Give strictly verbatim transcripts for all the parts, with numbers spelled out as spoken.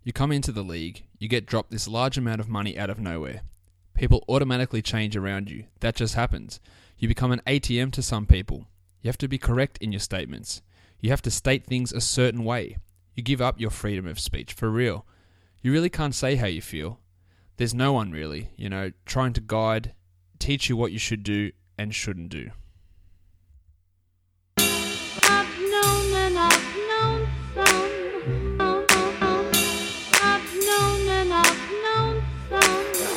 You come into the league, you get dropped this large amount of money out of nowhere. People automatically change around you. That just happens. You become an A T M to some people. You have to be correct in your statements. You have to state things a certain way. You give up your freedom of speech, for real. You really can't say how you feel. There's no one really, you know, trying to guide, teach you what you should do and shouldn't do. I've known and I've known some. I've known and I've known some.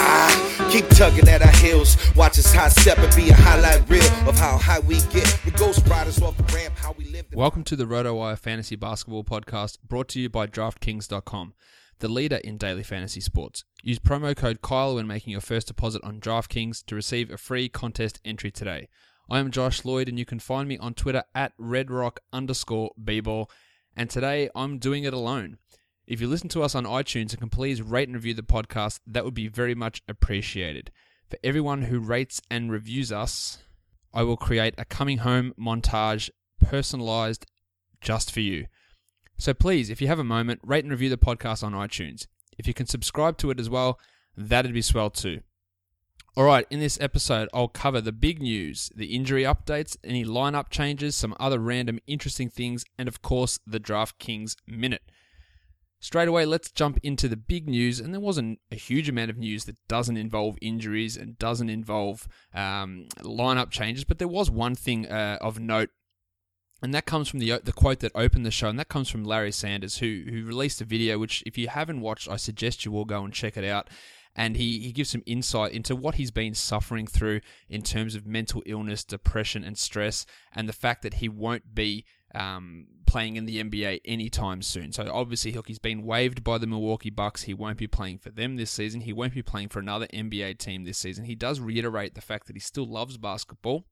Ah, keep tugging at our heels. Watch us high step and be a highlight reel of how high we get. We ghost riders off the ramp, how we live. Welcome to the RotoWire Fantasy Basketball Podcast, brought to you by DraftKings dot com, the leader in daily fantasy sports. Use promo code Kyle when making your first deposit on DraftKings to receive a free contest entry today. I am Josh Lloyd, and you can find me on Twitter at redrock underscore bball, and today I'm doing it alone. If you listen to us on iTunes and can please rate and review the podcast, that would be very much appreciated. For everyone who rates and reviews us, I will create a coming home montage personalized just for you. So please, if you have a moment, rate and review the podcast on iTunes. If you can subscribe to it as well, that'd be swell too. Alright, in this episode, I'll cover the big news, the injury updates, any lineup changes, some other random interesting things, and of course, the DraftKings Minute. Straight away, let's jump into the big news, and there wasn't a huge amount of news that doesn't involve injuries and doesn't involve um, lineup changes, but there was one thing uh, of note, and that comes from the the quote that opened the show, and that comes from Larry Sanders, who who released a video, which if you haven't watched, I suggest you all go and check it out. And he, he gives some insight into what he's been suffering through in terms of mental illness, depression, and stress, and the fact that he won't be um, playing in the N B A anytime soon. So obviously, look, he's been waived by the Milwaukee Bucks. He won't be playing for them this season. He won't be playing for another N B A team this season. He does reiterate the fact that he still loves basketball,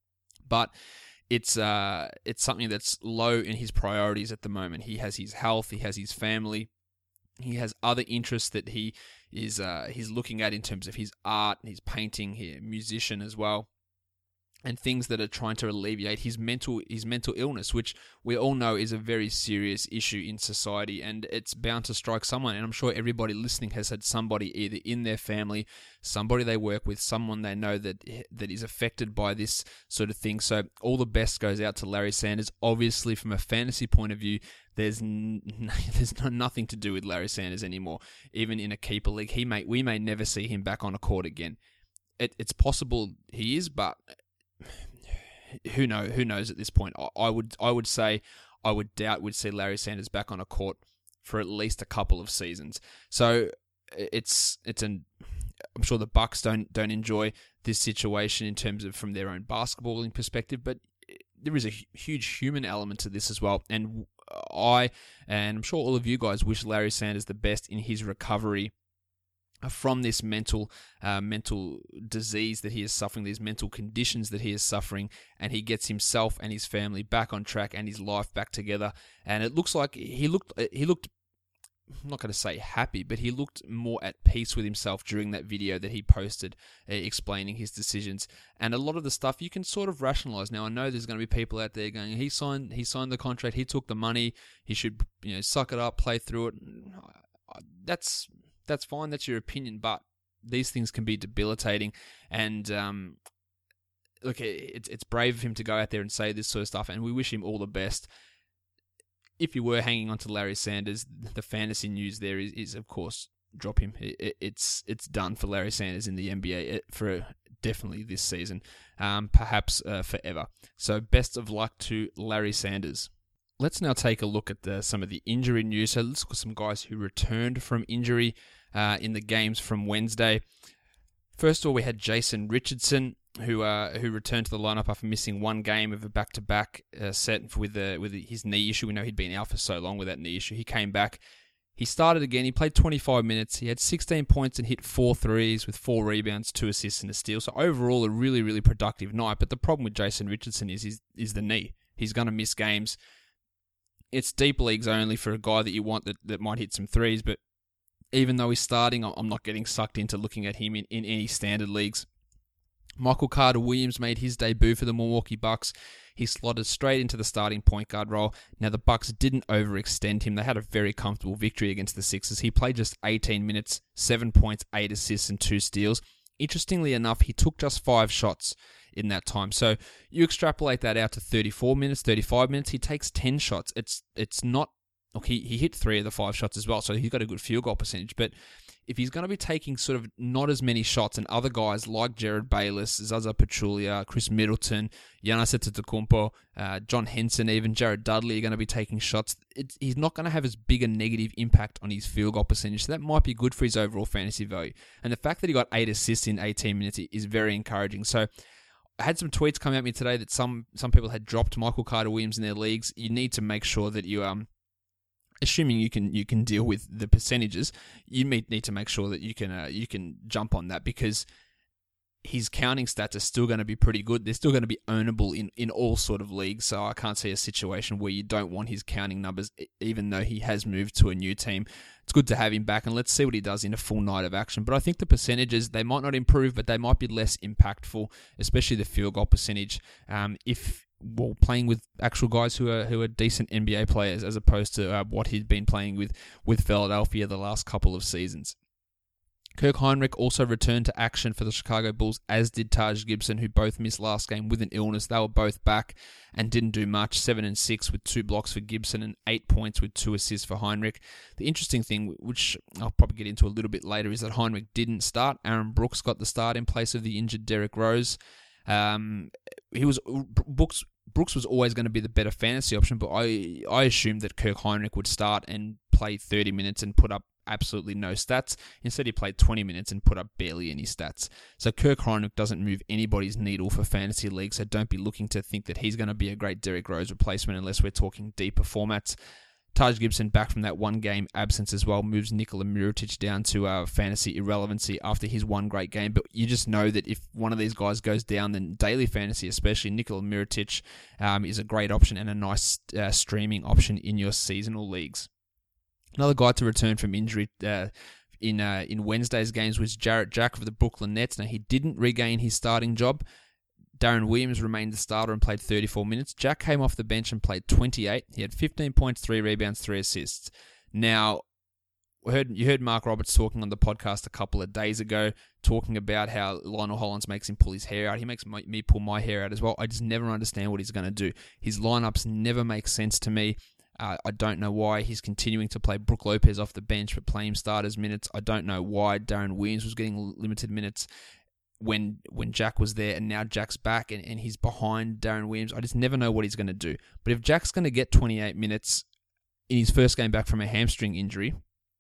but it's uh, it's something that's low in his priorities at the moment. He has his health. He has his family. He has other interests that he is uh, he's looking at in terms of his art, his painting, his musician as well, and things that are trying to alleviate his mental his mental illness, which we all know is a very serious issue in society, and it's bound to strike someone. And I'm sure everybody listening has had somebody either in their family, somebody they work with, someone they know that that is affected by this sort of thing. So all the best goes out to Larry Sanders. Obviously, from a fantasy point of view, There's n- there's no, nothing to do with Larry Sanders anymore. Even in a keeper league, he may we may never see him back on a court again. It, it's possible he is, but who know who knows at this point. I, I would I would say I would doubt we'd see Larry Sanders back on a court for at least a couple of seasons. So it's it's an I'm sure the Bucks don't don't enjoy this situation in terms of from their own basketballing perspective, but there is a huge human element to this as well, and I, and I'm sure all of you guys, wish Larry Sanders the best in his recovery from this mental uh, mental disease that he is suffering, these mental conditions that he is suffering, and he gets himself and his family back on track and his life back together. And it looks like he looked he looked I'm not going to say happy, but he looked more at peace with himself during that video that he posted uh, explaining his decisions. And a lot of the stuff you can sort of rationalize. Now, I know there's going to be people out there going, he signed he signed the contract, he took the money, he should, you know, suck it up, play through it. That's that's fine, that's your opinion, but these things can be debilitating. And um, look, it's it's brave of him to go out there and say this sort of stuff, and we wish him all the best. If you were hanging on to Larry Sanders, the fantasy news there is, is of course, drop him. It, it's it's done for Larry Sanders in the N B A for definitely this season, um, perhaps uh, forever. So best of luck to Larry Sanders. Let's now take a look at the, some of the injury news. So let's look at some guys who returned from injury uh, in the games from Wednesday. First of all, we had Jason Richardson, who uh, who returned to the lineup after missing one game of a back-to-back uh, set with uh, with his knee issue. We know he'd been out for so long with that knee issue. He came back. He started again. He played twenty-five minutes. He had sixteen points and hit four threes with four rebounds, two assists, and a steal. So overall, a really, really productive night. But the problem with Jason Richardson is is, is the knee. He's going to miss games. It's deep leagues only for a guy that you want that, that might hit some threes. But even though he's starting, I'm not getting sucked into looking at him in, in any standard leagues. Michael Carter-Williams made his debut for the Milwaukee Bucks. He slotted straight into the starting point guard role. Now, the Bucks didn't overextend him. They had a very comfortable victory against the Sixers. He played just eighteen minutes, seven points, eight assists, and two steals. Interestingly enough, he took just five shots in that time. So you extrapolate that out to thirty-four minutes, thirty-five minutes, he takes ten shots. It's it's not... Look, he, he hit three of the five shots as well, so he's got a good field goal percentage. But if he's going to be taking sort of not as many shots, and other guys like Jared Bayless, Zaza Pachulia, Chris Middleton, Giannis Antetokounmpo, uh, John Henson, even Jared Dudley are going to be taking shots, it's, he's not going to have as big a negative impact on his field goal percentage. So that might be good for his overall fantasy value. And the fact that he got eight assists in eighteen minutes is very encouraging. So I had some tweets come at me today that some some people had dropped Michael Carter-Williams in their leagues. You need to make sure that you um. Assuming you can you can deal with the percentages, you need to make sure that you can uh, you can jump on that, because his counting stats are still going to be pretty good. They're still going to be ownable in, in all sort of leagues. So I can't see a situation where you don't want his counting numbers, even though he has moved to a new team. It's good to have him back, and let's see what he does in a full night of action. But I think the percentages, they might not improve, but they might be less impactful, especially the field goal percentage. Um, if Well, playing with actual guys who are who are decent N B A players, as opposed to uh, what he's been playing with with Philadelphia the last couple of seasons. Kirk Hinrich also returned to action for the Chicago Bulls, as did Taj Gibson, who both missed last game with an illness. They were both back and didn't do much. Seven and six with two blocks for Gibson and eight points with two assists for Hinrich. The interesting thing, which I'll probably get into a little bit later, is that Hinrich didn't start. Aaron Brooks got the start in place of the injured Derrick Rose. Um, he was Brooks. Brooks was always going to be the better fantasy option, but I I assumed that Kirk Hinrich would start and play thirty minutes and put up absolutely no stats. Instead, he played twenty minutes and put up barely any stats. So Kirk Hinrich doesn't move anybody's needle for fantasy league, so don't be looking to think that he's going to be a great Derrick Rose replacement unless we're talking deeper formats. Taj Gibson, back from that one-game absence as well, moves Nikola Mirotic down to uh, fantasy irrelevancy after his one great game. But you just know that if one of these guys goes down, then daily fantasy, especially Nikola Mirotic, um, is a great option and a nice uh, streaming option in your seasonal leagues. Another guy to return from injury uh, in uh, in Wednesday's games was Jarrett Jack of the Brooklyn Nets. Now, he didn't regain his starting job. Darren Williams remained the starter and played thirty-four minutes. Jack came off the bench and played twenty-eight. He had fifteen points, three rebounds, three assists. Now, we heard, you heard Mark Roberts talking on the podcast a couple of days ago, talking about how Lionel Hollins makes him pull his hair out. He makes my, me pull my hair out as well. I just never understand what he's going to do. His lineups never make sense to me. Uh, I don't know why he's continuing to play Brook Lopez off the bench but play him starters minutes. I don't know why Darren Williams was getting limited minutes when when Jack was there, and now Jack's back and, and he's behind Darren Williams. I just never know what he's going to do. But if Jack's going to get twenty-eight minutes in his first game back from a hamstring injury,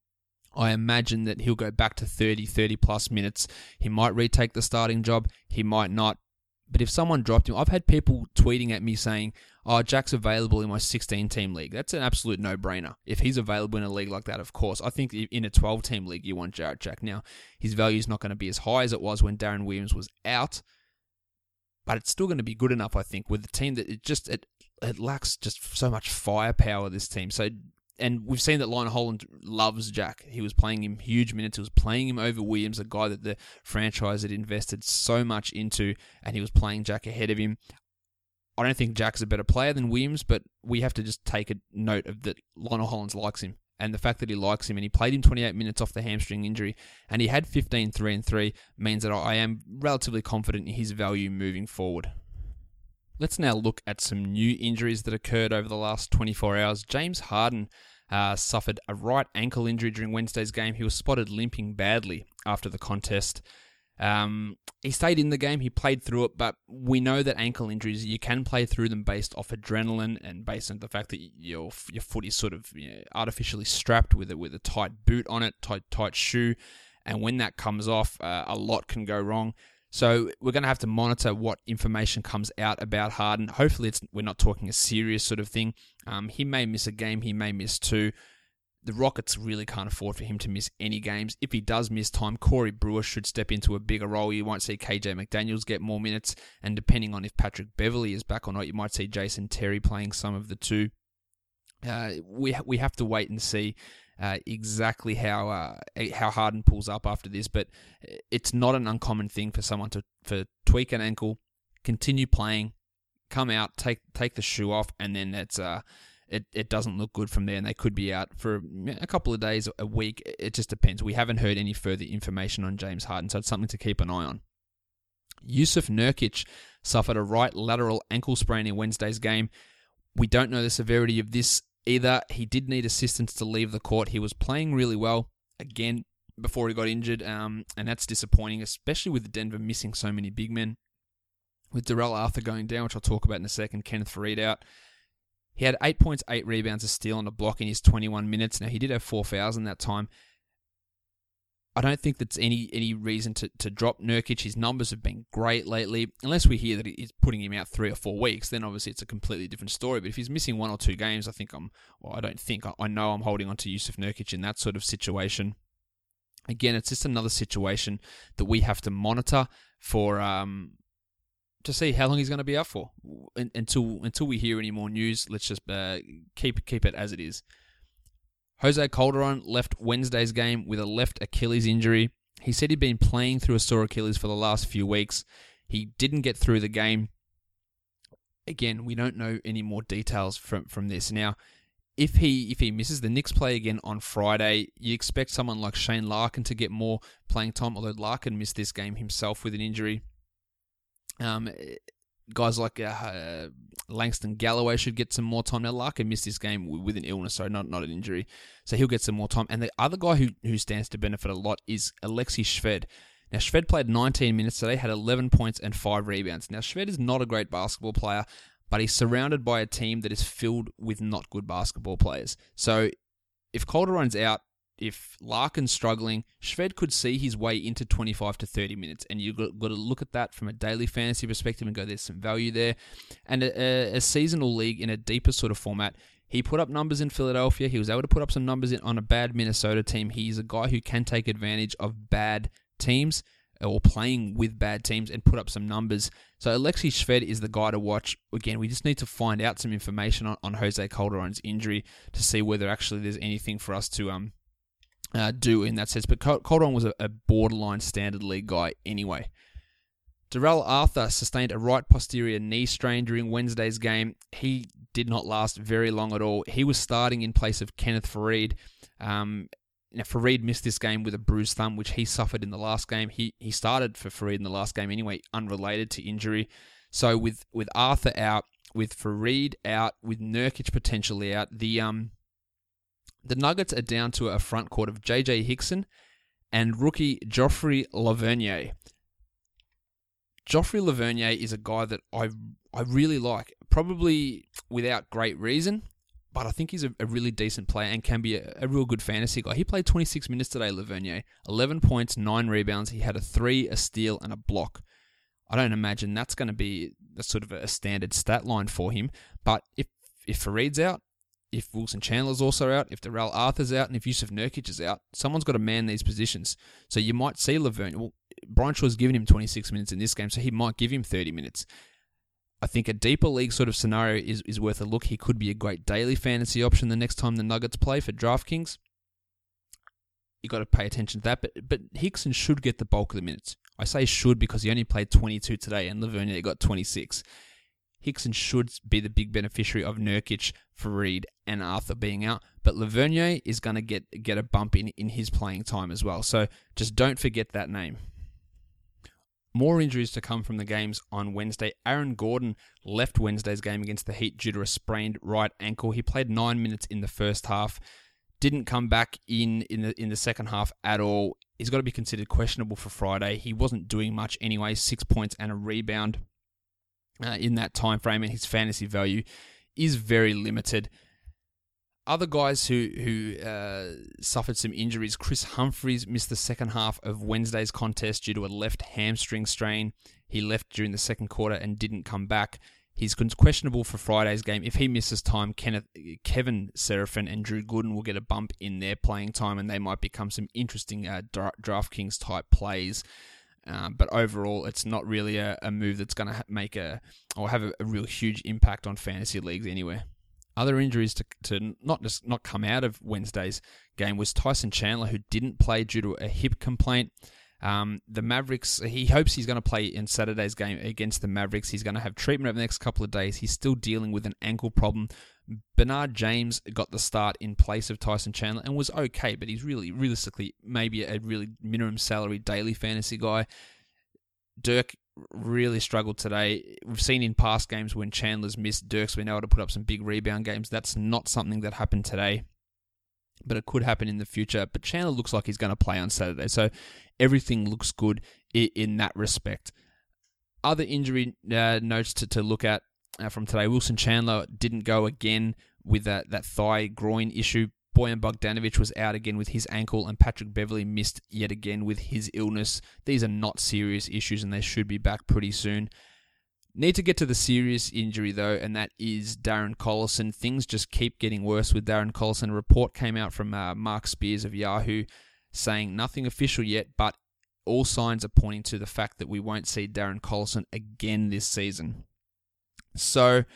I imagine that he'll go back to thirty, thirty plus minutes. He might retake the starting job. He might not. But if someone dropped him, I've had people tweeting at me saying, oh, Jack's available in my sixteen-team league. That's an absolute no-brainer. If he's available in a league like that, of course. I think in a twelve-team league, you want Jarrett Jack. Now, his value is not going to be as high as it was when Darren Williams was out, but it's still going to be good enough, I think, with the team that it just it, it lacks just so much firepower, this team. So, and we've seen that Lionel Hollins loves Jack. He was playing him huge minutes. He was playing him over Williams, a guy that the franchise had invested so much into, and he was playing Jack ahead of him. I don't think Jack's a better player than Williams, but we have to just take a note of that Lionel Hollins likes him. And the fact that he likes him, and he played him twenty-eight minutes off the hamstring injury, and he had fifteen, three and three, means that I am relatively confident in his value moving forward. Let's now look at some new injuries that occurred over the last twenty-four hours. James Harden uh, suffered a right ankle injury during Wednesday's game. He was spotted limping badly after the contest. Um, he stayed in the game, he played through it, but we know that ankle injuries, you can play through them based off adrenaline and based on the fact that your your foot is sort of, you know, artificially strapped with it with a tight boot on it, tight tight shoe, and when that comes off, uh, a lot can go wrong. So we're going to have to monitor what information comes out about Harden. Hopefully it's we're not talking a serious sort of thing. Um, he may miss a game, he may miss two. The Rockets really can't afford for him to miss any games. If he does miss time, Corey Brewer should step into a bigger role. You won't see K J McDaniels get more minutes, and depending on if Patrick Beverley is back or not, you might see Jason Terry playing some of the two. Uh, we ha- we have to wait and see uh, exactly how uh, how Harden pulls up after this, but it's not an uncommon thing for someone to for tweak an ankle, continue playing, come out, take take the shoe off, and then it's uh it, it doesn't look good from there, and they could be out for a couple of days, a week. It just depends. We haven't heard any further information on James Harden, so it's something to keep an eye on. Jusuf Nurkic suffered a right lateral ankle sprain in Wednesday's game. We don't know the severity of this either. He did need assistance to leave the court. He was playing really well, again, before he got injured, um, and that's disappointing, especially with Denver missing so many big men. With Darrell Arthur going down, which I'll talk about in a second, Kenneth Faried out. He had eight points, eight rebounds, a steal, and a block in his twenty-one minutes. Now, he did have four fouls in that time. I don't think that's any any reason to, to drop Nurkic. His numbers have been great lately. Unless we hear that he's putting him out three or four weeks, then obviously it's a completely different story. But if he's missing one or two games, I think I'm, well, I don't think, I know I'm holding on to Jusuf Nurkic in that sort of situation. Again, it's just another situation that we have to monitor for, um, to see how long he's going to be out for. Until until we hear any more news, let's just uh, keep keep it as it is. Jose Calderon left Wednesday's game with a left Achilles injury. He said he'd been playing through a sore Achilles for the last few weeks. He didn't get through the game. Again, we don't know any more details from, from this. Now, if he if he misses, the Knicks play again on Friday. You expect someone like Shane Larkin to get more playing time, although Larkin missed this game himself with an injury. Um, guys like uh, uh, Langston Galloway should get some more time. Now, Larkin missed this game with an illness, so not, not an injury. So he'll get some more time. And the other guy who, who stands to benefit a lot is Alexei Shved. Now, Shved played nineteen minutes today, had eleven points and five rebounds. Now, Shved is not a great basketball player, but he's surrounded by a team that is filled with not good basketball players. So if Calderon's out, if Larkin's struggling, Shved could see his way into twenty-five to thirty minutes, and you've got, got to look at that from a daily fantasy perspective and go, there's some value there. And a, a, a seasonal league in a deeper sort of format, he put up numbers in Philadelphia. He was able to put up some numbers in, on a bad Minnesota team. He's a guy who can take advantage of bad teams or playing with bad teams and put up some numbers. So Alexei Shved is the guy to watch. Again, we just need to find out some information on, on Jose Calderon's injury to see whether actually there's anything for us to um uh, do in that sense. But Calderon was a, a borderline standard league guy anyway. Darrell Arthur sustained a right posterior knee strain during Wednesday's game. He did not last very long at all. He was starting in place of Kenneth Faried. Um, now, Faried missed this game with a bruised thumb, which he suffered in the last game. He he started for Faried in the last game anyway, unrelated to injury. So with, with Arthur out, with Faried out, with Nurkic potentially out, the um the Nuggets are down to a front court of J J Hickson and rookie Joffrey Lauvergne. Joffrey Lauvergne is a guy that I I really like, probably without great reason, but I think he's a, a really decent player and can be a, a real good fantasy guy. He played twenty-six minutes today, Lauvergne. eleven points, nine rebounds. He had a three, a steal, and a block. I don't imagine that's going to be a sort of a standard stat line for him, but if, if Faried's out, if Wilson Chandler's also out, if Darrell Arthur's out, and if Jusuf Nurkic is out, someone's got to man these positions. So you might see Lauvergne. Well, Brian Shaw's given him twenty-six minutes in this game, so he might give him thirty minutes. I think a deeper league sort of scenario is, is worth a look. He could be a great daily fantasy option the next time the Nuggets play for DraftKings. You got to pay attention to that, but but Hickson should get the bulk of the minutes. I say should because he only played twenty-two today and Lauvergne got twenty-six. Hickson should be the big beneficiary of Nurkic, Faried, and Arthur being out, but Lauvergne is going to get get a bump in, in his playing time as well. So just don't forget that name. More injuries to come from the games on Wednesday. Aaron Gordon left Wednesday's game against the Heat due to a sprained right ankle. He played nine minutes in the first half, didn't come back in in the in the second half at all. He's got to be considered questionable for Friday. He wasn't doing much anyway, six points and a rebound uh, in that time frame, and his fantasy value is very limited. Other guys who who uh, suffered some injuries, Chris Humphries missed the second half of Wednesday's contest due to a left hamstring strain. He left during the second quarter and didn't come back. He's questionable for Friday's game. If he misses time, Kenneth, Kevin Seraphin and Drew Gooden will get a bump in their playing time, and they might become some interesting uh, dra- DraftKings type plays. Uh, but overall, it's not really a, a move that's going to make a or have a, a real huge impact on fantasy leagues anywhere. Other injuries to to not just not come out of Wednesday's game was Tyson Chandler, who didn't play due to a hip complaint. Um, the Mavericks, he hopes he's going to play in Saturday's game against the Mavericks. He's going to have treatment over the next couple of days. He's still dealing with an ankle problem. Bernard James got the start in place of Tyson Chandler and was okay, but he's really, realistically, maybe a really minimum salary daily fantasy guy. Dirk really struggled today. We've seen in past games when Chandler's missed, Dirk's been able to put up some big rebound games. That's not something that happened today, but it could happen in the future. But Chandler looks like he's going to play on Saturday, so everything looks good in that respect. Other injury uh, notes to, to look at uh, from today, Wilson Chandler didn't go again with that, that thigh groin issue. Bojan Bogdanovic was out again with his ankle, and Patrick Beverley missed yet again with his illness. These are not serious issues, and they should be back pretty soon. Need to get to the serious injury, though, and that is Darren Collison. Things just keep getting worse with Darren Collison. A report came out from uh, Mark Spears of Yahoo saying nothing official yet, but all signs are pointing to the fact that we won't see Darren Collison again this season. So,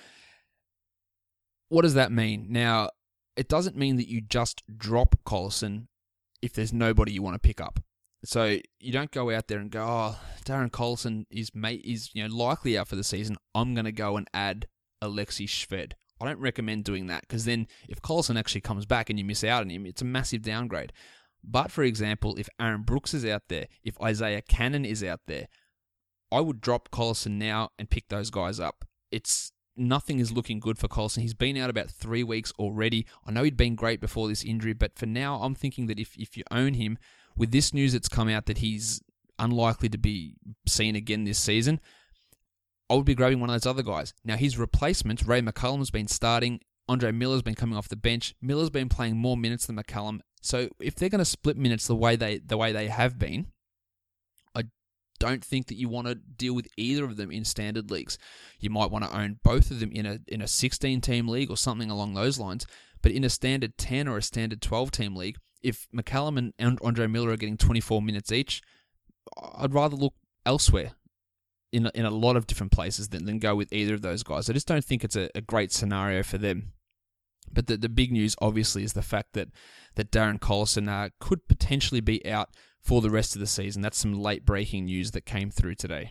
what does that mean? Now, it doesn't mean that you just drop Collison if there's nobody you want to pick up. So you don't go out there and go, oh, Darren Collison is mate is you know likely out for the season. I'm going to go and add Alexei Shved. I don't recommend doing that, because then if Collison actually comes back and you miss out on him, it's a massive downgrade. But for example, if Aaron Brooks is out there, if Isaiah Cannon is out there, I would drop Collison now and pick those guys up. It's Nothing is looking good for Collison. He's been out about three weeks already. I know he'd been great before this injury, but for now, I'm thinking that if, if you own him, with this news that's come out that he's unlikely to be seen again this season, I would be grabbing one of those other guys. Now, his replacement, Ray McCallum's been starting. Andre Miller's been coming off the bench. Miller's been playing more minutes than McCallum. So if they're going to split minutes the way they the way they have been, I don't think that you want to deal with either of them in standard leagues. You might want to own both of them in a in a sixteen-team league or something along those lines. But in a standard ten or a standard twelve-team league, if McCallum and Andre Miller are getting twenty-four minutes each, I'd rather look elsewhere in a, in a lot of different places than, than go with either of those guys. I just don't think it's a, a great scenario for them. But the, the big news, obviously, is the fact that, that Darren Collison uh, could potentially be out for the rest of the season. That's some late-breaking news that came through today.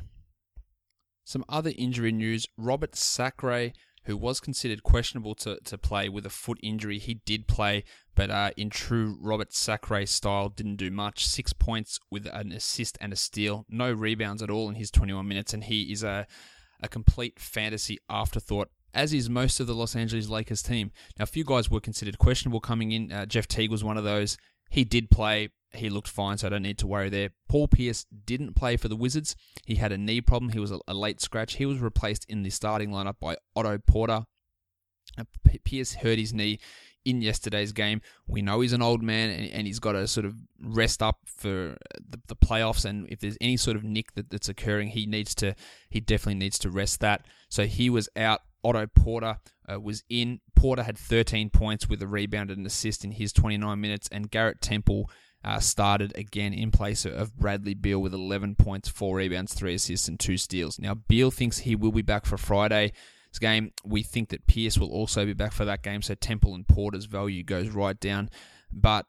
Some other injury news. Robert Sacre, who was considered questionable to, to play with a foot injury, he did play, but uh, in true Robert Sacre style, didn't do much. Six points with an assist and a steal. No rebounds at all in his twenty-one minutes, and he is a, a complete fantasy afterthought, as is most of the Los Angeles Lakers team. Now, a few guys were considered questionable coming in. Uh, Jeff Teague was one of those. He did play. He looked fine, so I don't need to worry there. Paul Pierce didn't play for the Wizards. He had a knee problem. He was a, a late scratch. He was replaced in the starting lineup by Otto Porter. Uh, Pierce hurt his knee in yesterday's game. We know he's an old man, and, and he's got to sort of rest up for the, the playoffs, and if there's any sort of nick that, that's occurring, he needs to. He definitely needs to rest that. So he was out. Otto Porter uh, was in. Porter had thirteen points with a rebound and an assist in his twenty-nine minutes, and Garrett Temple uh, started again in place of Bradley Beal with eleven points, four rebounds, three assists, and two steals. Now, Beal thinks he will be back for Friday's game. We think that Pierce will also be back for that game, so Temple and Porter's value goes right down. But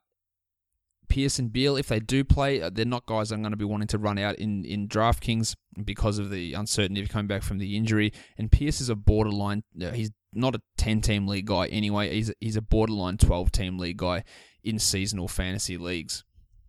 Pierce and Beal, if they do play, they're not guys I'm going to be wanting to run out in, in DraftKings because of the uncertainty of coming back from the injury. And Pierce is a borderline, he's not a ten-team league guy anyway, he's, he's a borderline twelve-team league guy in seasonal fantasy leagues.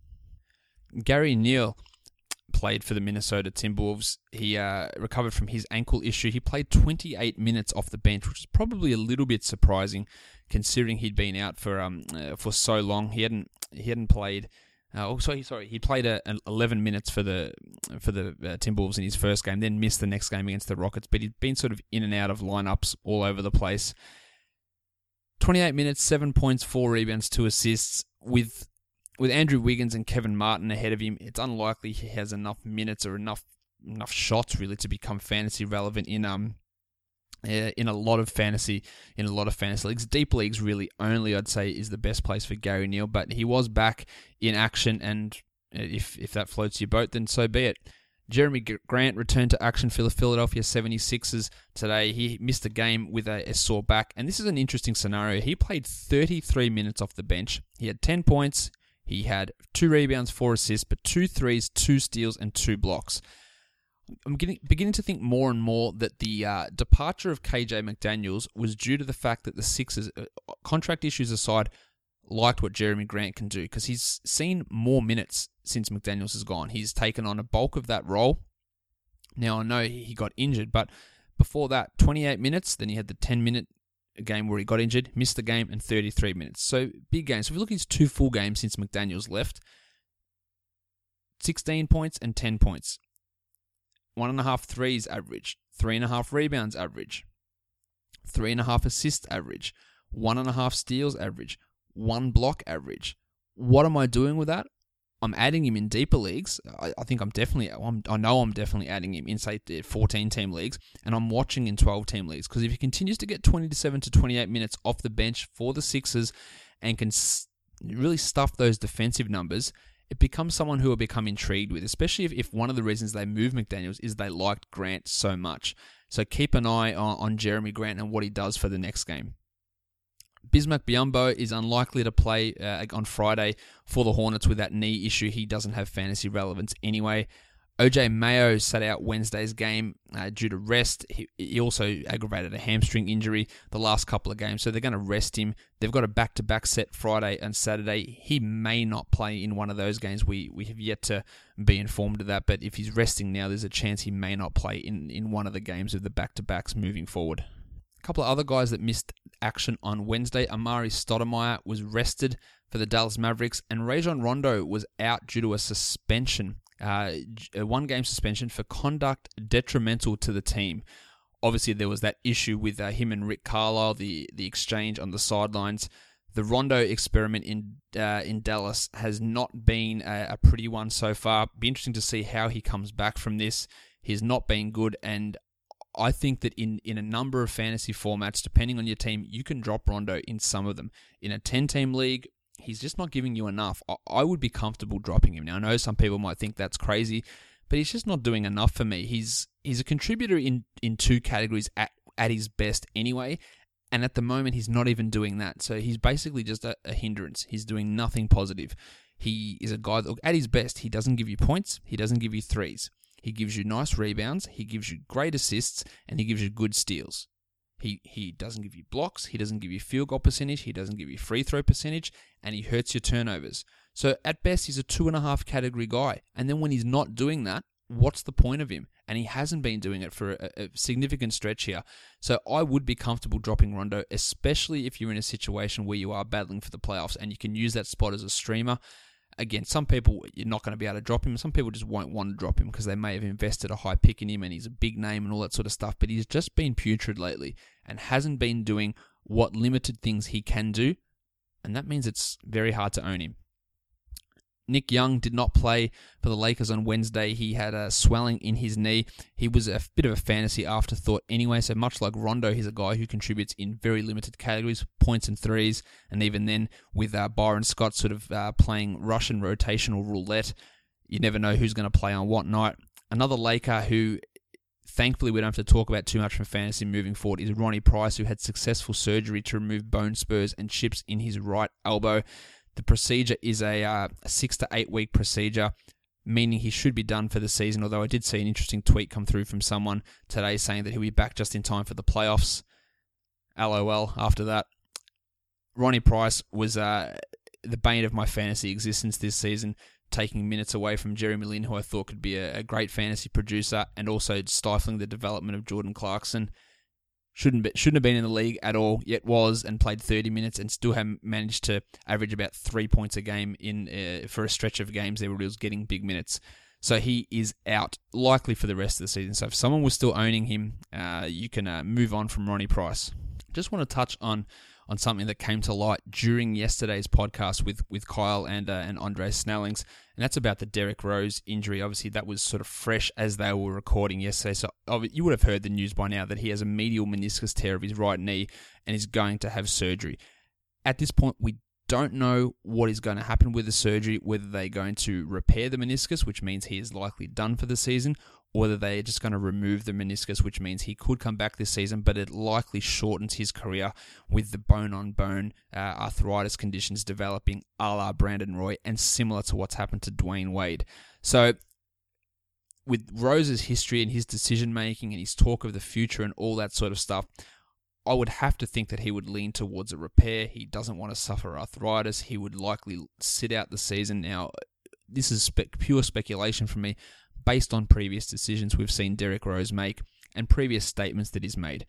Gary Neal played for the Minnesota Timberwolves. He uh, recovered from his ankle issue. He played twenty-eight minutes off the bench, which is probably a little bit surprising considering he'd been out for um uh, for so long. He hadn't he hadn't played. Uh, oh, sorry, sorry. He played a, a eleven minutes for the for the uh, Timberwolves in his first game, then missed the next game against the Rockets. But he'd been sort of in and out of lineups all over the place. twenty-eight minutes, seven points, four rebounds, two assists. With with Andrew Wiggins and Kevin Martin ahead of him, it's unlikely he has enough minutes or enough enough shots really to become fantasy relevant in um uh, in a lot of fantasy in a lot of fantasy leagues. Deep leagues really only I'd say is the best place for Gary Neal, but he was back in action, and if if that floats your boat, then so be it. Jeremy Grant returned to action for the Philadelphia seventy-sixers today. He missed a game with a, a sore back, and this is an interesting scenario. He played thirty-three minutes off the bench. He had ten points, he had two rebounds, four assists, but two threes, two steals, and two blocks. I'm getting, beginning to think more and more that the uh, departure of K J McDaniels was due to the fact that the Sixers, uh, contract issues aside, liked what Jeremy Grant can do, because he's seen more minutes since McDaniels has gone. He's taken on a bulk of that role. Now, I know he got injured, but before that, twenty-eight minutes, then he had the ten-minute game where he got injured, missed the game, and thirty-three minutes. So, big games. So, if we look at his two full games since McDaniels left, sixteen points and ten points. One and a half threes average, three and a half rebounds average, three and a half assists average, one and a half steals average, one block average. What am I doing with that? I'm adding him in deeper leagues. I, I think I'm definitely, I'm, I know I'm definitely adding him in, say, fourteen-team leagues, and I'm watching in twelve-team leagues, because if he continues to get twenty-seven to twenty-eight minutes off the bench for the Sixers and can s- really stuff those defensive numbers, it becomes someone who will become intrigued with, especially if, if one of the reasons they moved McDaniels is they liked Grant so much. So keep an eye on, on Jeremy Grant and what he does for the next game. Bismack Biyombo is unlikely to play uh, on Friday for the Hornets with that knee issue. He doesn't have fantasy relevance anyway. O J Mayo sat out Wednesday's game uh, due to rest. He, he also aggravated a hamstring injury the last couple of games, so they're going to rest him. They've got a back-to-back set Friday and Saturday. He may not play in one of those games. We we have yet to be informed of that, but if he's resting now, there's a chance he may not play in, in one of the games of the back-to-backs moving forward. A couple of other guys that missed action on Wednesday. Amari Stoudemire was rested for the Dallas Mavericks, and Rajon Rondo was out due to a suspension, uh, a one-game suspension for conduct detrimental to the team. Obviously, there was that issue with uh, him and Rick Carlisle, the, the exchange on the sidelines. The Rondo experiment in uh, in Dallas has not been a, a pretty one so far. Be interesting to see how he comes back from this. He's not been good, and I think that in, in a number of fantasy formats, depending on your team, you can drop Rondo in some of them. In a ten-team league, he's just not giving you enough. I, I would be comfortable dropping him. Now, I know some people might think that's crazy, but he's just not doing enough for me. He's he's a contributor in, in two categories at, at his best anyway, and at the moment, he's not even doing that. So he's basically just a, a hindrance. He's doing nothing positive. He is a guy that, at his best, he doesn't give you points, he doesn't give you threes. He gives you nice rebounds, he gives you great assists, and he gives you good steals. He he doesn't give you blocks, he doesn't give you field goal percentage, he doesn't give you free throw percentage, and he hurts your turnovers. So at best, he's a two and a half category guy. And then when he's not doing that, what's the point of him? And he hasn't been doing it for a, a significant stretch here. So I would be comfortable dropping Rondo, especially if you're in a situation where you are battling for the playoffs and you can use that spot as a streamer. Again, some people, you're not going to be able to drop him. Some people just won't want to drop him because they may have invested a high pick in him and he's a big name and all that sort of stuff. But he's just been putrid lately and hasn't been doing what limited things he can do. And that means it's very hard to own him. Nick Young did not play for the Lakers on Wednesday. He had a swelling in his knee. He was a bit of a fantasy afterthought anyway, so much like Rondo, he's a guy who contributes in very limited categories, points and threes, and even then with uh, Byron Scott sort of uh, playing Russian rotational roulette, you never know who's going to play on what night. Another Laker who, thankfully, we don't have to talk about too much from fantasy moving forward is Ronnie Price, who had successful surgery to remove bone spurs and chips in his right elbow. The procedure is a, uh, a six to eight week procedure, meaning he should be done for the season, although I did see an interesting tweet come through from someone today saying that he'll be back just in time for the playoffs. LOL after that. Ronnie Price was uh, the bane of my fantasy existence this season, taking minutes away from Jeremy Lin, who I thought could be a, a great fantasy producer, and also stifling the development of Jordan Clarkson. Shouldn't be, shouldn't have been in the league at all, yet was, and played thirty minutes and still have managed to average about three points a game in uh, for a stretch of games there where he was getting big minutes. So he is out, likely for the rest of the season. So if someone was still owning him, uh, you can uh, move on from Ronnie Price. Just want to touch on on something that came to light during yesterday's podcast with, with Kyle and uh, and Andre Snellings, and that's about the Derrick Rose injury. Obviously, that was sort of fresh as they were recording yesterday, so you would have heard the news by now that he has a medial meniscus tear of his right knee and is going to have surgery. At this point, we don't know what is going to happen with the surgery, whether they're going to repair the meniscus, which means he is likely done for the season, or whether they're just going to remove the meniscus, which means he could come back this season, but it likely shortens his career with the bone-on-bone uh, arthritis conditions developing a la Brandon Roy, and similar to what's happened to Dwayne Wade. So, with Rose's history and his decision-making and his talk of the future and all that sort of stuff, I would have to think that he would lean towards a repair. He doesn't want to suffer arthritis. He would likely sit out the season. Now, this is spe- pure speculation from me, based on previous decisions we've seen Derrick Rose make and previous statements that he's made.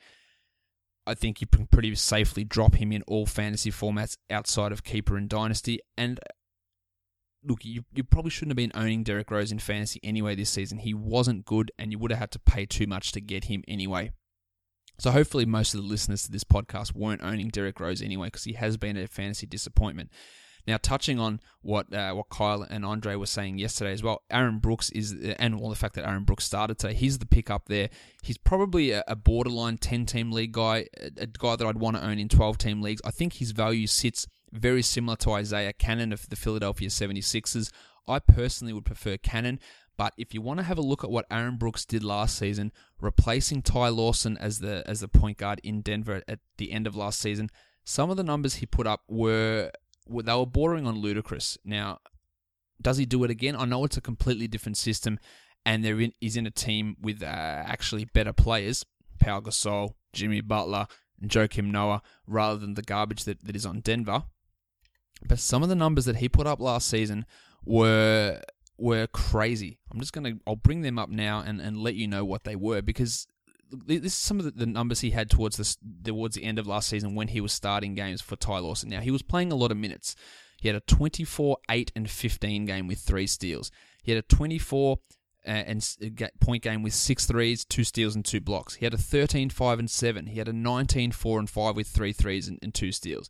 I think you can pretty safely drop him in all fantasy formats outside of Keeper and Dynasty. And look, you, you probably shouldn't have been owning Derrick Rose in fantasy anyway this season. He wasn't good, and you would have had to pay too much to get him anyway. So hopefully most of the listeners to this podcast weren't owning Derrick Rose anyway, because he has been a fantasy disappointment. Now, touching on what uh, what Kyle and Andre were saying yesterday as well, Aaron Brooks is, and well, the fact that Aaron Brooks started today, he's the pick up there. He's probably a, a borderline ten-team league guy, a, a guy that I'd want to own in twelve-team leagues. I think his value sits very similar to Isaiah Cannon of the Philadelphia seventy-sixers. I personally would prefer Cannon, but if you want to have a look at what Aaron Brooks did last season, replacing Ty Lawson as the as the point guard in Denver at the end of last season, some of the numbers he put up were... they were bordering on ludicrous. Now, does he do it again? I know it's a completely different system, and there is in a team with uh, actually better players, Pau Gasol, Jimmy Butler, and Joakim Noah, rather than the garbage that, that is on Denver. But some of the numbers that he put up last season were were crazy. I'm just gonna I'll bring them up now and, and let you know what they were, because this is some of the, the numbers he had towards the towards the end of last season when he was starting games for Ty Lawson. Now, he was playing a lot of minutes. He had a twenty-four, eight, and fifteen game with three steals. He had a twenty-four uh, and point game with six threes, two steals, and two blocks. He had a thirteen, five, and seven. He had a nineteen, four, and five with three threes and, and two steals.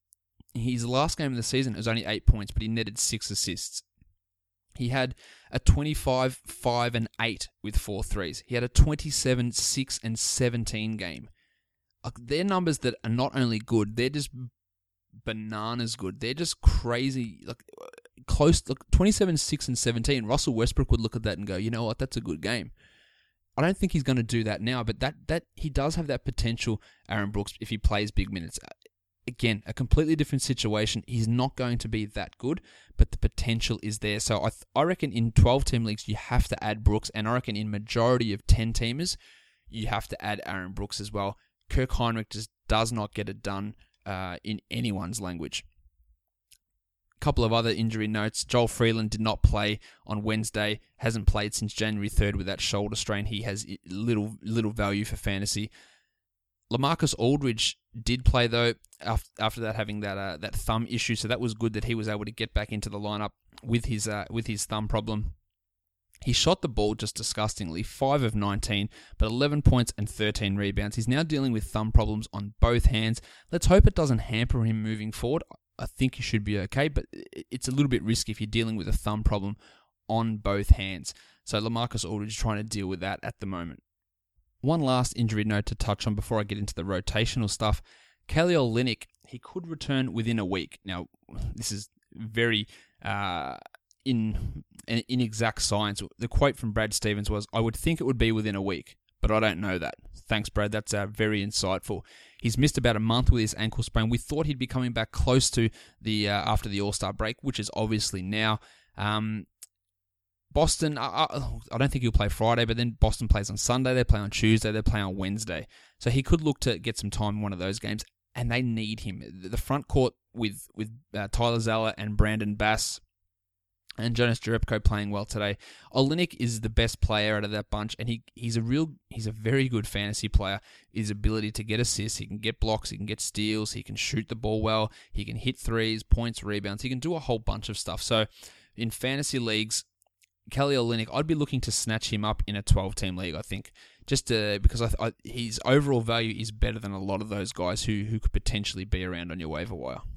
His last game of the season was only eight points, but he netted six assists. He had a twenty-five, five, and eight with four threes. He had a twenty-seven, six, and seventeen game. Like, they're numbers that are not only good, they're just bananas good. They're just crazy. Like, close, like twenty-seven, six, and seventeen. Russell Westbrook would look at that and go, you know what, that's a good game. I don't think he's going to do that now, but that, that he does have that potential, Aaron Brooks, if he plays big minutes. Again, a completely different situation. He's not going to be that good, but the potential is there. So I th- I reckon in twelve-team leagues, you have to add Brooks, and I reckon in majority of ten-teamers, you have to add Aaron Brooks as well. Kirk Hinrich just does not get it done uh, in anyone's language. A couple of other injury notes. Joel Freeland did not play on Wednesday, hasn't played since January third with that shoulder strain. He has little little value for fantasy. LaMarcus Aldridge did play, though, after, after that having that uh, that thumb issue, so that was good that he was able to get back into the lineup with his uh, with his thumb problem. He shot the ball just disgustingly, five of nineteen, but eleven points and thirteen rebounds. He's now dealing with thumb problems on both hands. Let's hope it doesn't hamper him moving forward. I think he should be okay, but it's a little bit risky if you're dealing with a thumb problem on both hands. So LaMarcus Aldridge is trying to deal with that at the moment. One last injury note to touch on before I get into the rotational stuff. Kelly Olynyk, he could return within a week. Now, this is very uh, in inexact science. The quote from Brad Stevens was, "I would think it would be within a week, but I don't know that." Thanks, Brad. That's uh, very insightful. He's missed about a month with his ankle sprain. We thought he'd be coming back close to the uh, after the All-Star break, which is obviously now. Um, Boston, I, I don't think he'll play Friday, but then Boston plays on Sunday, they play on Tuesday, they play on Wednesday. So he could look to get some time in one of those games, and they need him. The front court with, with uh, Tyler Zeller and Brandon Bass and Jonas Jerebko playing well today. Olynyk is the best player out of that bunch, and he he's a real he's a very good fantasy player. His ability to get assists, he can get blocks, he can get steals, he can shoot the ball well, he can hit threes, points, rebounds, he can do a whole bunch of stuff. So in fantasy leagues, Kelly Olynyk, I'd be looking to snatch him up in a twelve-team league, I think, just to, because I, I, his overall value is better than a lot of those guys who, who could potentially be around on your waiver wire.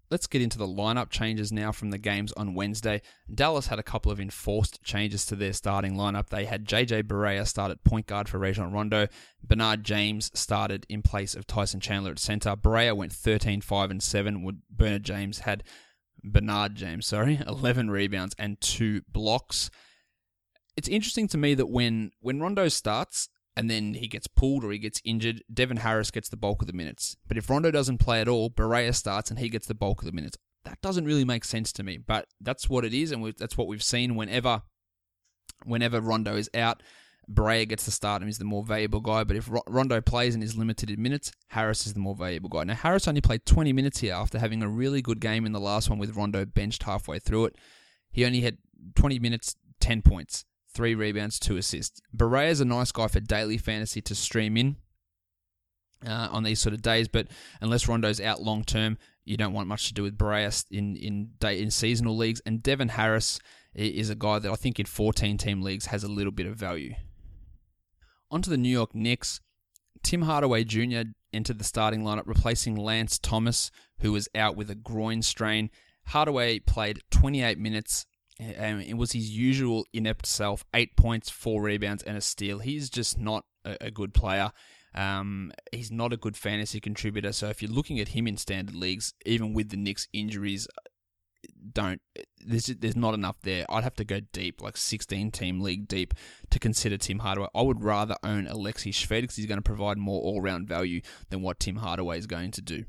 let's get into the lineup changes now from the games on Wednesday. Dallas had a couple of enforced changes to their starting lineup. They had J J Barea start at point guard for Rajon Rondo. Bernard James started in place of Tyson Chandler at center. Barea went thirteen, five, and seven. Bernard James had Bernard James, sorry, eleven rebounds and two blocks. It's interesting to me that when when Rondo starts and then he gets pulled or he gets injured, Devin Harris gets the bulk of the minutes. But if Rondo doesn't play at all, Barea starts and he gets the bulk of the minutes. That doesn't really make sense to me, but that's what it is, and we, that's what we've seen whenever whenever Rondo is out. Barea gets the start and is the more valuable guy, but if Rondo plays and is limited in minutes, Harris is the more valuable guy. Now, Harris only played twenty minutes here after having a really good game in the last one with Rondo benched halfway through it. He only had twenty minutes, ten points. Three rebounds, two assists. Barea is a nice guy for daily fantasy to stream in uh, on these sort of days, but unless Rondo's out long term, you don't want much to do with Barea in in day, in seasonal leagues. And Devin Harris is a guy that I think in fourteen-team leagues has a little bit of value. On to the New York Knicks. Tim Hardaway Junior entered the starting lineup, replacing Lance Thomas, who was out with a groin strain. Hardaway played twenty-eight minutes. Um, it was his usual inept self, eight points, four rebounds, and a steal. He's just not a, a good player. Um, he's not a good fantasy contributor, so if you're looking at him in standard leagues, even with the Knicks injuries, don't there's, there's not enough there. I'd have to go deep, like sixteen-team league deep, to consider Tim Hardaway. I would rather own Alexei Shved because he's going to provide more all-round value than what Tim Hardaway is going to do.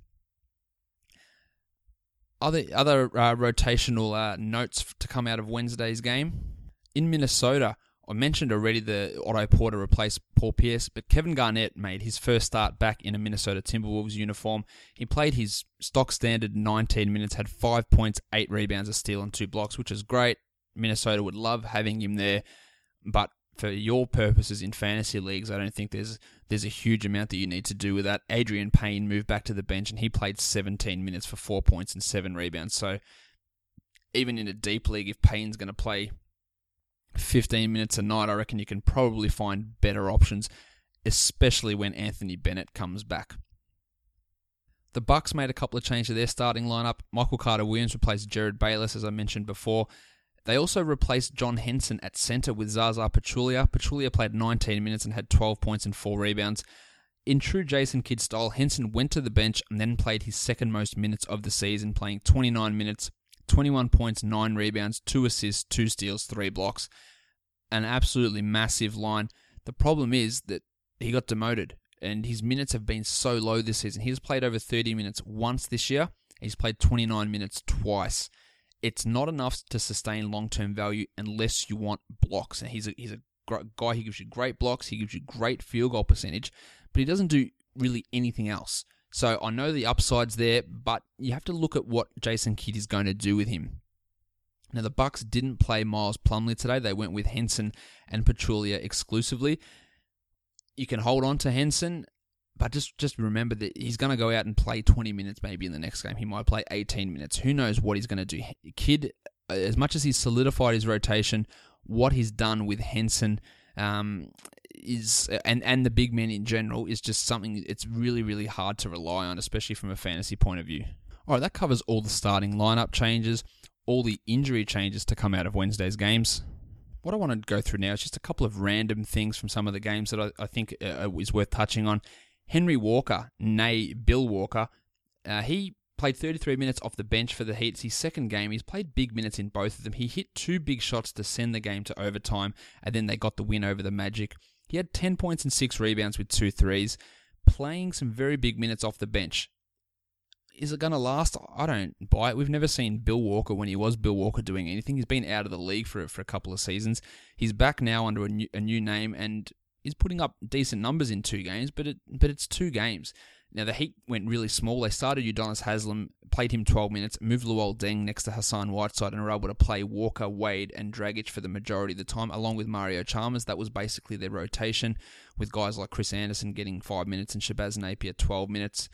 Other other uh, rotational uh, notes to come out of Wednesday's game. In Minnesota, I mentioned already the Otto Porter replaced Paul Pierce, but Kevin Garnett made his first start back in a Minnesota Timberwolves uniform. He played his stock standard nineteen minutes, had five points, eight rebounds, a steal, and two blocks, which is great. Minnesota would love having him there, but for your purposes in fantasy leagues, I don't think there's there's a huge amount that you need to do with that. Adrian Payne moved back to the bench, and he played seventeen minutes for four points and seven rebounds. So even in a deep league, if Payne's going to play fifteen minutes a night, I reckon you can probably find better options, especially when Anthony Bennett comes back. The Bucks made a couple of changes to their starting lineup. Michael Carter-Williams replaced Jared Bayless, as I mentioned before. They also replaced John Henson at center with Zaza Pachulia. Pachulia played nineteen minutes and had twelve points and four rebounds. In true Jason Kidd style, Henson went to the bench and then played his second most minutes of the season, playing twenty-nine minutes, twenty-one points, nine rebounds, two assists, two steals, three blocks. An absolutely massive line. The problem is that he got demoted, and his minutes have been so low this season. He's played over thirty minutes once this year. He's played twenty-nine minutes twice. It's not enough to sustain long-term value unless you want blocks. And he's a, he's a great guy. He gives you great blocks. He gives you great field goal percentage, but he doesn't do really anything else. So I know the upside's there, but you have to look at what Jason Kidd is going to do with him. Now, the Bucks didn't play Miles Plumlee today. They went with Henson and Pachulia exclusively. You can hold on to Henson, but just, just remember that he's going to go out and play twenty minutes maybe in the next game. He might play eighteen minutes. Who knows what he's going to do. Kidd, as much as he's solidified his rotation, what he's done with Henson um, is, and, and the big men in general, is just something it's really, really hard to rely on, especially from a fantasy point of view. All right, that covers all the starting lineup changes, all the injury changes to come out of Wednesday's games. What I want to go through now is just a couple of random things from some of the games that I, I think uh, is worth touching on. Henry Walker, nay Bill Walker, uh, he played thirty-three minutes off the bench for the Heat. It's his second game. He's played big minutes in both of them. He hit two big shots to send the game to overtime, and then they got the win over the Magic. He had ten points and six rebounds with two threes, playing some very big minutes off the bench. Is it going to last? I don't buy it. We've never seen Bill Walker when he was Bill Walker doing anything. He's been out of the league for for a couple of seasons. He's back now under a new, a new name, and he's putting up decent numbers in two games, but it but it's two games. Now, the Heat went really small. They started Udonis Haslem, played him twelve minutes, moved Luol Deng next to Hassan Whiteside, and were able to play Walker, Wade, and Dragic for the majority of the time, along with Mario Chalmers. That was basically their rotation, with guys like Chris Anderson getting five minutes and Shabazz Napier twelve minutes.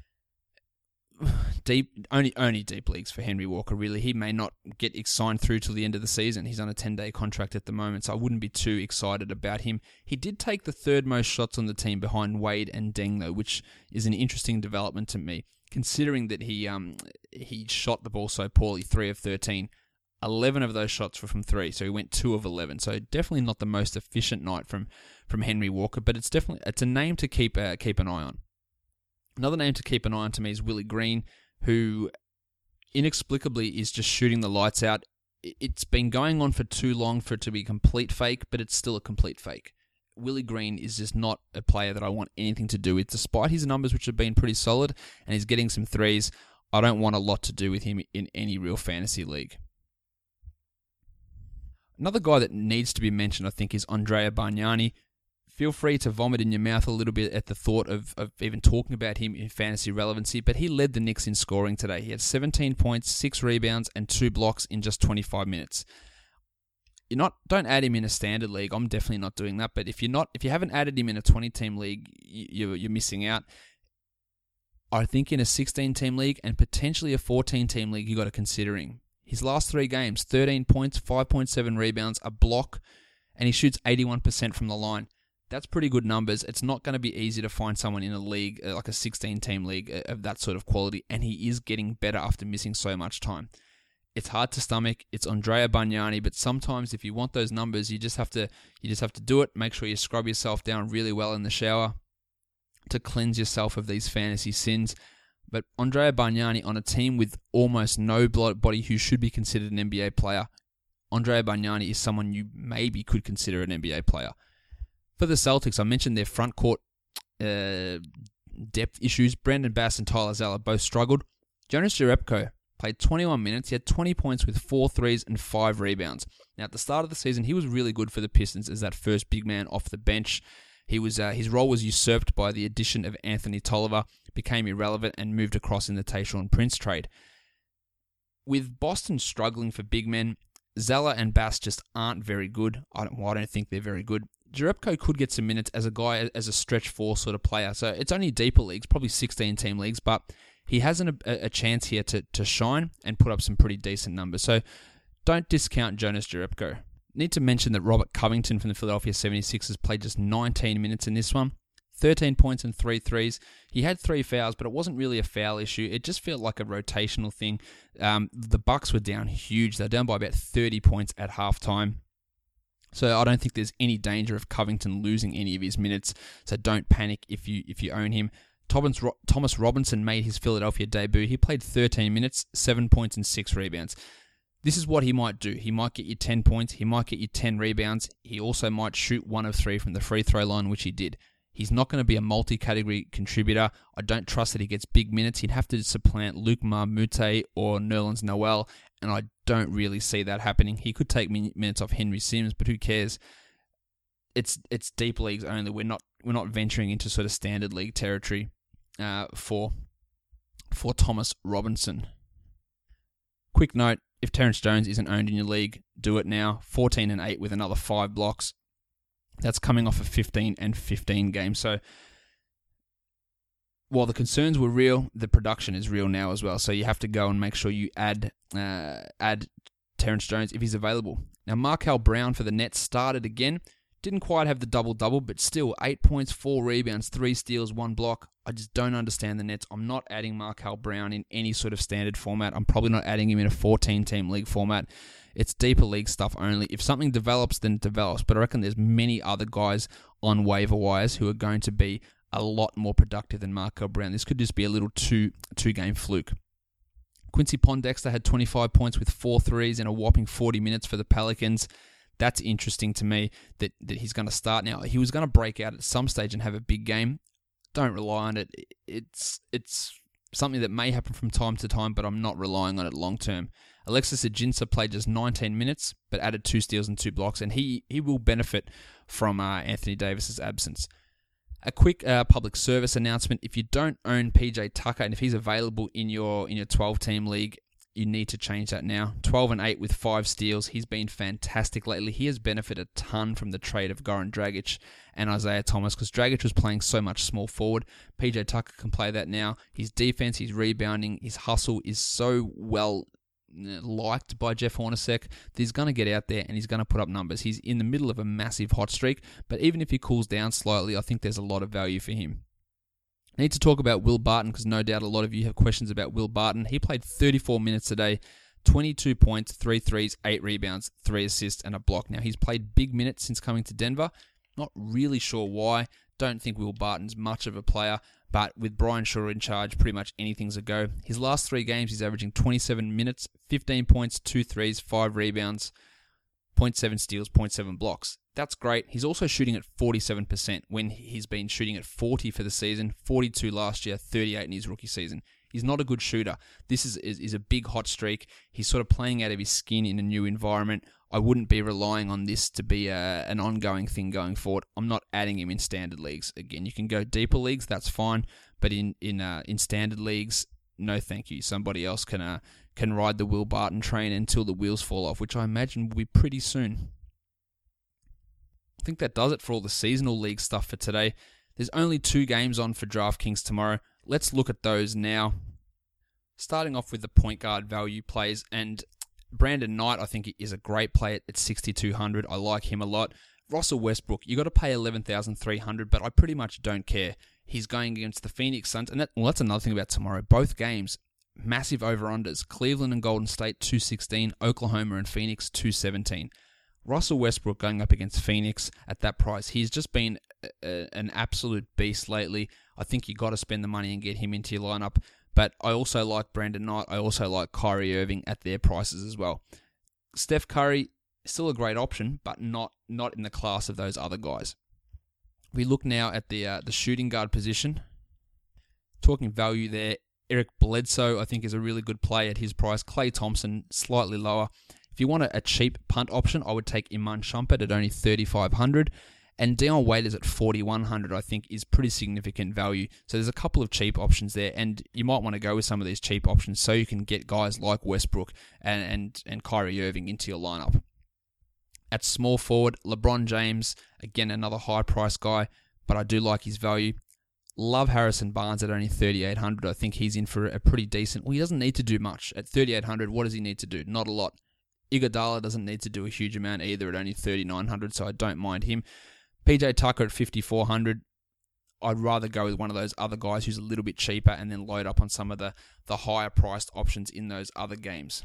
Deep, only only deep leagues for Henry Walker, really. He may not get signed through till the end of the season. He's on a ten-day contract at the moment, so I wouldn't be too excited about him. He did take the third most shots on the team behind Wade and Deng, though, which is an interesting development to me. considering that he um he shot the ball so poorly, three of thirteen. eleven of those shots were from three, so he went two of eleven. So definitely not the most efficient night from, from Henry Walker, but it's definitely it's a name to keep uh, keep an eye on. Another name to keep an eye on to me is Willie Green, who inexplicably is just shooting the lights out. It's been going on for too long for it to be a complete fake, but it's still a complete fake. Willie Green is just not a player that I want anything to do with. Despite his numbers, which have been pretty solid, and he's getting some threes, I don't want a lot to do with him in any real fantasy league. Another guy that needs to be mentioned, I think, is Andrea Bargnani. Feel free to vomit in your mouth a little bit at the thought of, of even talking about him in fantasy relevancy, but he led the Knicks in scoring today. He had seventeen points, six rebounds, and two blocks in just twenty-five minutes. You're not don't add him in a standard league. I'm definitely not doing that. But if you're not, if you haven't added him in a twenty-team league, you're you're missing out. I think in a sixteen-team league and potentially a fourteen-team league, you got to consider him. His last three games: thirteen points, five point seven rebounds, a block, and he shoots eighty-one percent from the line. That's pretty good numbers. It's not going to be easy to find someone in a league like a sixteen-team league of that sort of quality, and he is getting better after missing so much time. It's hard to stomach. It's Andrea Bargnani, but sometimes if you want those numbers, you just have to you just have to do it. Make sure you scrub yourself down really well in the shower to cleanse yourself of these fantasy sins. But Andrea Bargnani on a team with almost nobody who should be considered an N B A player, Andrea Bargnani is someone you maybe could consider an N B A player. For the Celtics, I mentioned their front court uh, depth issues. Brandon Bass and Tyler Zeller both struggled. Jonas Jerebko played twenty-one minutes. He had twenty points with four threes and five rebounds. Now, at the start of the season, he was really good for the Pistons as that first big man off the bench. He was uh, his role was usurped by the addition of Anthony Tolliver, became irrelevant, and moved across in the Tayshaun Prince trade. With Boston struggling for big men, Zeller and Bass just aren't very good. I don't, well, I don't think they're very good. Jerebko could get some minutes as a guy, as a stretch four sort of player. So it's only deeper leagues, probably sixteen-team leagues, but he has an, a, a chance here to, to shine and put up some pretty decent numbers. So don't discount Jonas Jerebko. Need to mention that Robert Covington from the Philadelphia seventy-sixers played just nineteen minutes in this one. thirteen points and three threes. He had three fouls, but it wasn't really a foul issue. It just felt like a rotational thing. Um, the Bucks were down huge. They're down by about thirty points at halftime. So I don't think there's any danger of Covington losing any of his minutes. So don't panic if you if you own him. Thomas, Thomas Robinson made his Philadelphia debut. He played thirteen minutes, seven points and six rebounds. This is what he might do. He might get you ten points. He might get you ten rebounds. He also might shoot one of three from the free throw line, which he did. He's not going to be a multi-category contributor. I don't trust that he gets big minutes. He'd have to supplant Luke Marmute or Nerlens Noel, and I don't really see that happening. He could take minutes off Henry Sims, but who cares? It's it's deep leagues only. We're not we're not venturing into sort of standard league territory uh, for for Thomas Robinson. Quick note: if Terrence Jones isn't owned in your league, do it now. fourteen and eight with another five blocks. That's coming off a fifteen and fifteen game. So while the concerns were real, the production is real now as well. So you have to go and make sure you add uh, add Terrence Jones if he's available. Now, Markel Brown for the Nets started again. Didn't quite have the double-double, but still eight points, four rebounds, three steals, one block. I just don't understand the Nets. I'm not adding Markel Brown in any sort of standard format. I'm probably not adding him in a fourteen-team league format. It's deeper league stuff only. If something develops, then it develops. But I reckon there's many other guys on waiver wires who are going to be a lot more productive than Markel Brown. This could just be a little two, two-game fluke. Quincy Pondexter had twenty-five points with four threes in a whopping forty minutes for the Pelicans. That's interesting to me that, that he's going to start. Now, he was going to break out at some stage and have a big game. Don't rely on it. It's it's something that may happen from time to time, but I'm not relying on it long term. Alexis Ajinça played just nineteen minutes, but added two steals and two blocks, and he, he will benefit from uh, Anthony Davis's absence. A quick uh, public service announcement: if you don't own P J Tucker, and if he's available in your in your twelve-team league, you need to change that now. twelve and eight with five steals. He's been fantastic lately. He has benefited a ton from the trade of Goran Dragic and Isaiah Thomas because Dragic was playing so much small forward. P J Tucker can play that now. His defense, his rebounding, his hustle is so well liked by Jeff Hornacek that he's going to get out there and he's going to put up numbers. He's in the middle of a massive hot streak, but even if he cools down slightly, I think there's a lot of value for him. I need to talk about Will Barton because no doubt a lot of you have questions about Will Barton. He played thirty-four minutes today, twenty-two points, three threes, eight rebounds, three assists, and a block. Now, he's played big minutes since coming to Denver. Not really sure why. Don't think Will Barton's much of a player, but with Brian Shaw in charge, pretty much anything's a go. His last three games, he's averaging twenty-seven minutes, fifteen points, two threes, five rebounds, zero point seven steals, zero point seven blocks. That's great. He's also shooting at forty-seven percent when he's been shooting at forty for the season, forty-two last year, thirty-eight in his rookie season. He's not a good shooter. This is, is, is a big hot streak. He's sort of playing out of his skin in a new environment. I wouldn't be relying on this to be a, an ongoing thing going forward. I'm not adding him in standard leagues. Again, you can go deeper leagues, that's fine. But in in uh, in standard leagues, no thank you. Somebody else can uh, can ride the Will Barton train until the wheels fall off, which I imagine will be pretty soon. I think that does it for all the seasonal league stuff for today. There's only two games on for DraftKings tomorrow. Let's look at those now. Starting off with the point guard value plays, and Brandon Knight, I think, is a great play at sixty-two hundred. I like him a lot. Russell Westbrook, you got to pay eleven thousand three hundred, but I pretty much don't care. He's going against the Phoenix Suns, and that, well, that's another thing about tomorrow. Both games, massive over-unders. Cleveland and Golden State, two sixteen. Oklahoma and Phoenix, two seventeen. Russell Westbrook going up against Phoenix at that price. He's just been a, a, an absolute beast lately. I think you got to spend the money and get him into your lineup. But I also like Brandon Knight. I also like Kyrie Irving at their prices as well. Steph Curry, still a great option, but not not in the class of those other guys. We look now at the uh, the shooting guard position. Talking value there, Eric Bledsoe I think is a really good play at his price. Klay Thompson, slightly lower. If you want a, a cheap punt option, I would take Iman Shumpert at only thirty-five hundred. And Dion Waiters at forty-one hundred, I think, is pretty significant value. So there's a couple of cheap options there, and you might want to go with some of these cheap options so you can get guys like Westbrook and, and, and Kyrie Irving into your lineup. At small forward, LeBron James, again, another high-priced guy, but I do like his value. Love Harrison Barnes at only thirty-eight hundred. I think he's in for a pretty decent... Well, he doesn't need to do much. At thirty-eight hundred, what does he need to do? Not a lot. Iguodala doesn't need to do a huge amount either at only thirty-nine hundred, so I don't mind him. P J Tucker at fifty-four hundred, I'd rather go with one of those other guys who's a little bit cheaper and then load up on some of the, the higher priced options in those other games.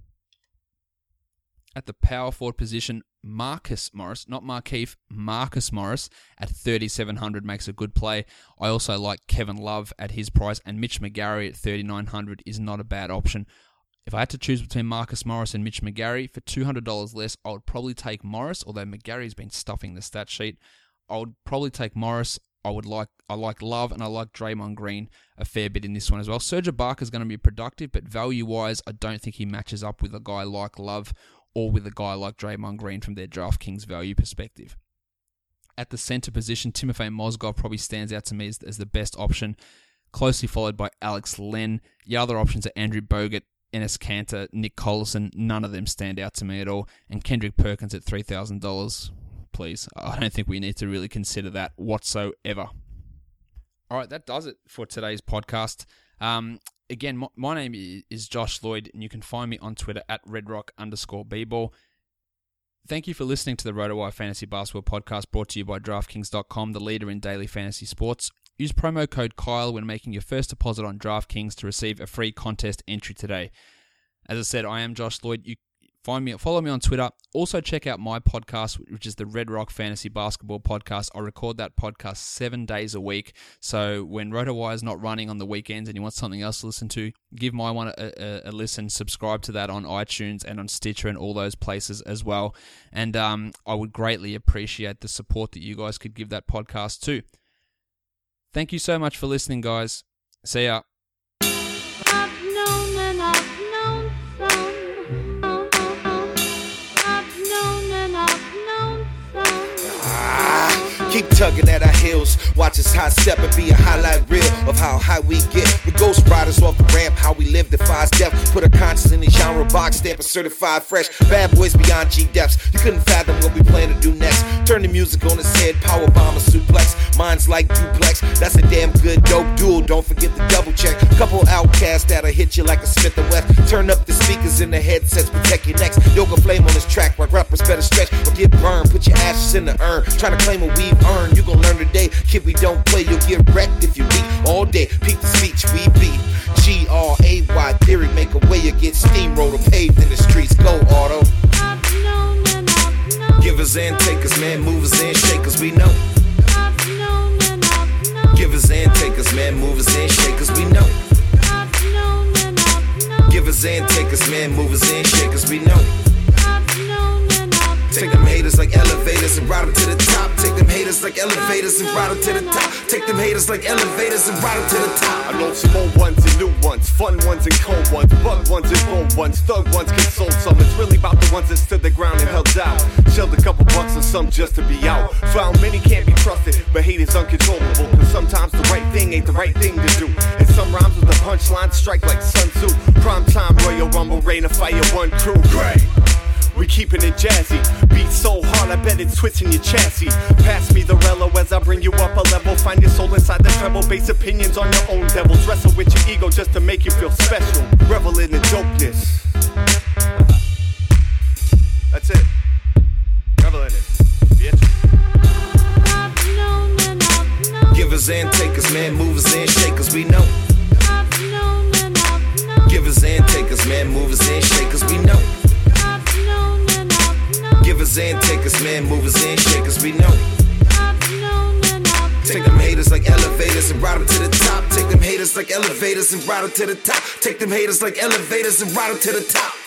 At the power forward position, Marcus Morris, not Markieff, Marcus Morris at thirty-seven hundred makes a good play. I also like Kevin Love at his price, and Mitch McGarry at thirty-nine hundred is not a bad option. If I had to choose between Marcus Morris and Mitch McGarry, for two hundred dollars less, I would probably take Morris, although McGarry's been stuffing the stat sheet. I would probably take Morris. I would like I like Love, and I like Draymond Green a fair bit in this one as well. Serge Ibaka is going to be productive, but value-wise, I don't think he matches up with a guy like Love or with a guy like Draymond Green from their DraftKings value perspective. At the center position, Timofey Mozgov probably stands out to me as, as the best option, closely followed by Alex Len. The other options are Andrew Bogut, Enes Kanter, Nick Collison. None of them stand out to me at all. And Kendrick Perkins at three thousand dollars. Please, I don't think we need to really consider that whatsoever. All right, that does it for today's podcast. Um, again, my, my name is Josh Lloyd, and you can find me on Twitter at redrock underscore bball. Thank you for listening to the RotoWire Fantasy Basketball Podcast, brought to you by DraftKings dot com, the leader in daily fantasy sports. Use promo code Kyle when making your first deposit on DraftKings to receive a free contest entry today. As I said, I am Josh Lloyd. You find me, follow me on Twitter. Also check out my podcast, which is the Red Rock Fantasy Basketball Podcast. I record that podcast seven days a week. So when RotoWire is not running on the weekends and you want something else to listen to, give my one a, a, a listen. Subscribe to that on iTunes and on Stitcher and all those places as well. And um, I would greatly appreciate the support that you guys could give that podcast too. Thank you so much for listening, guys. See ya. I've known and I've known some. I've known and I've known some. Ah, keep tugging at our heels. Watch us high step and be a highlight reel of how high we get. We ghost riders off the ramp, how we live defies death. Put a conscience in the genre box, stamp a certified fresh. Bad boys beyond G depths. You couldn't fathom what we plan to do next. Turn the music on its head, power bomb a suplex. Minds like duplex, that's a damn good dope duel. Don't forget the double check. Couple outcasts that'll hit you like a Smith and West. Turn up the speakers in the headsets, protect your necks. Yoga flame on this track, while rappers better stretch or get burned. Put your ashes in the urn. Try to claim what we've earned. You gon' learn today Kid, we don't play, you'll get wrecked if you beat all day. Peep the speech, we beat. G R A Y theory, make a way, you get steamroller paved in the streets. Go, Auto. I've known and I've known. Givers and takers, man, movers and shakers, we know. I've known and I've known. Givers and takers, man, movers and shakers, we know. I've known and I've known. Givers and takers, man, movers and shakers, we know. I've known and I've known. Take them haters like elevators and ride them to the top. Take them haters like elevators and ride them to the top. Take them haters like elevators and ride them to the top. I know some old ones and new ones, fun ones and cold ones, bug ones and bold ones, thug ones console some. It's really about the ones that stood the ground and held down. Shelled a couple bucks and some just to be out. Found many can't be trusted, but haters uncontrollable. Cause sometimes the right thing ain't the right thing to do. And some rhymes with the punchline strike like Sun Tzu. Prime time, Royal Rumble, rain of fire, one crew. Great. We keeping it jazzy, beat so hard I bet it's twisting your chassis. Pass me the rello as I bring you up a level. Find your soul inside the treble, base opinions on your own devils. Wrestle with your ego just to make you feel special. Revel in the dopeness. That's it. Revel in it, bitch. I've known and I've known. Givers and takers, man, movers and shakers, we know. I've known and I've known. Givers and takers, man, movers and shakers, we know. I've known and I've known. Givers and takers, man, movers and shakers, we know. I've known and I've known. Take them haters like elevators and ride them to the top. Take them haters like elevators and ride them to the top. Take them haters like elevators and ride them to the top.